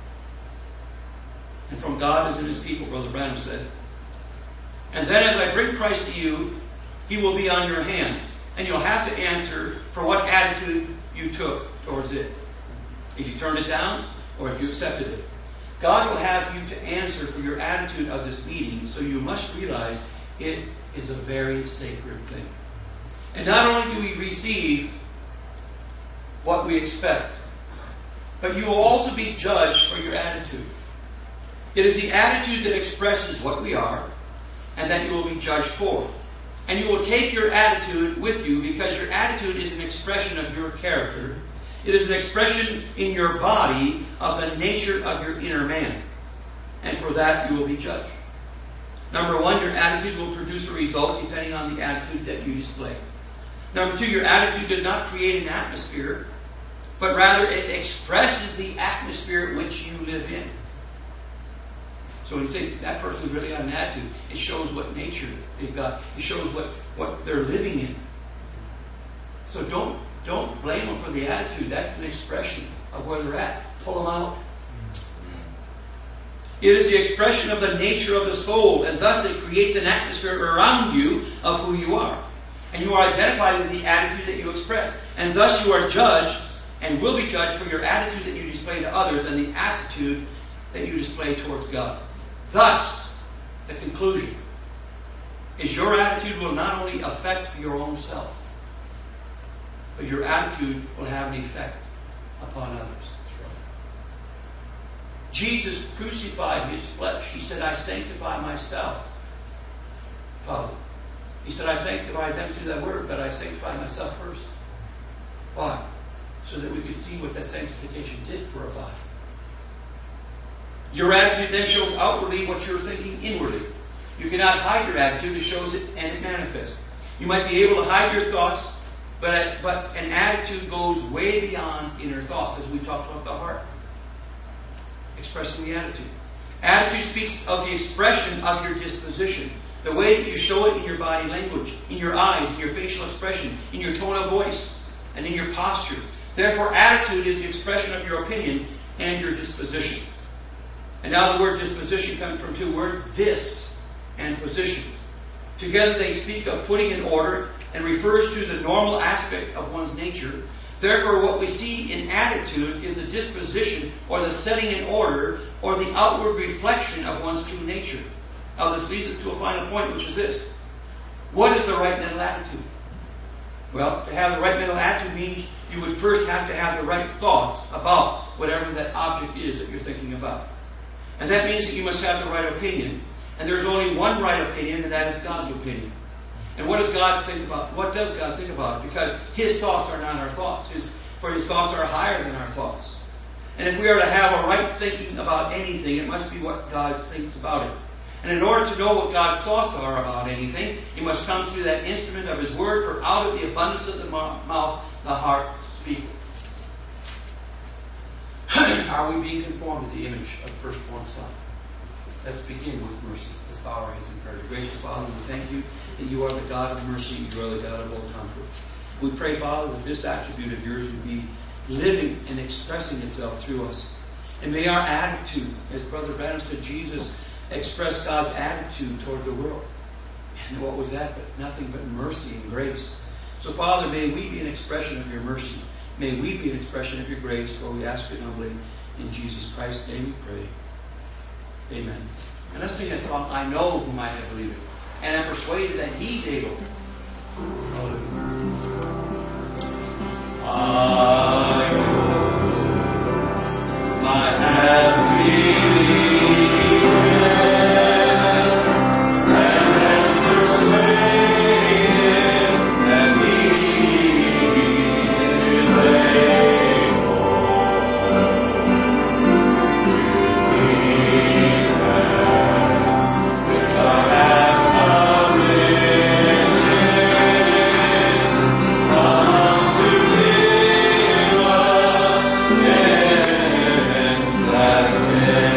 D: And from God as in his people, Brother Branham said. And then as I bring Christ to you, he will be on your hand. And you'll have to answer for what attitude you took towards it. If you turned it down, or if you accepted it. God will have you to answer for your attitude of this meeting, so you must realize it is a very sacred thing. And not only do we receive what we expect, but you will also be judged for your attitude. It is the attitude that expresses what we are, and that you will be judged for. And you will take your attitude with you, because your attitude is an expression of your character. It is an expression in your body of the nature of your inner man. And for that you will be judged. Number one, your attitude will produce a result depending on the attitude that you display. Number two, your attitude does not create an atmosphere, but rather it expresses the atmosphere which you live in. So when you say that person's really got an attitude, it shows what nature they've got. It shows what they're living in. So don't blame them for the attitude. That's an expression of where they're at. Pull them out. It is the expression of the nature of the soul, and thus it creates an atmosphere around you of who you are. And you are identified with the attitude that you express. And thus you are judged and will be judged for your attitude that you display to others and the attitude that you display towards God. Thus, the conclusion is your attitude will not only affect your own self, but your attitude will have an effect upon others. Jesus crucified his flesh. He said, I sanctify myself, Father. He said, I sanctify them through that word, but I sanctify myself first. Why? So that we could see what that sanctification did for our body. Your attitude then shows outwardly what you're thinking inwardly. You cannot hide your attitude. It shows it and it manifests. You might be able to hide your thoughts, but an attitude goes way beyond inner thoughts, as we talked about the heart. Expressing the attitude. Attitude speaks of the expression of your disposition. The way that you show it in your body language, in your eyes, in your facial expression, in your tone of voice, and in your posture. Therefore, attitude is the expression of your opinion and your disposition. And now the word disposition comes from two words, dis and position. Together they speak of putting in order and refers to the normal aspect of one's nature. Therefore, what we see in attitude is the disposition or the setting in order or the outward reflection of one's true nature. Now this leads us to a final point, which is this. What is the right mental attitude? Well, to have the right mental attitude means you would first have to have the right thoughts about whatever that object is that you're thinking about. And that means that you must have the right opinion. And there's only one right opinion, and that is God's opinion. And what does God think about? What does God think about it? Because His thoughts are not our thoughts. For His thoughts are higher than our thoughts. And if we are to have a right thinking about anything, it must be what God thinks about it. And in order to know what God's thoughts are about anything, you must come through that instrument of His Word, for out of the abundance of the mouth, the heart speaketh. Are we being conformed to the image of the firstborn Son? Let's begin with mercy. Let's bow our heads in prayer. Gracious Father, we thank You that You are the God of mercy. You are the God of all comfort. We pray, Father, that this attribute of Yours would be living and expressing itself through us. And may our attitude, as Brother Branham said, Jesus expressed God's attitude toward the world. And what was that but nothing but mercy and grace? So, Father, may we be an expression of Your mercy. May we be an expression of Your grace, for we ask it humbly. In Jesus Christ's name we pray. Amen. And let's sing that song, I know whom I have believed, and I'm persuaded that He's able. I know whom I have believed.
E: Yeah.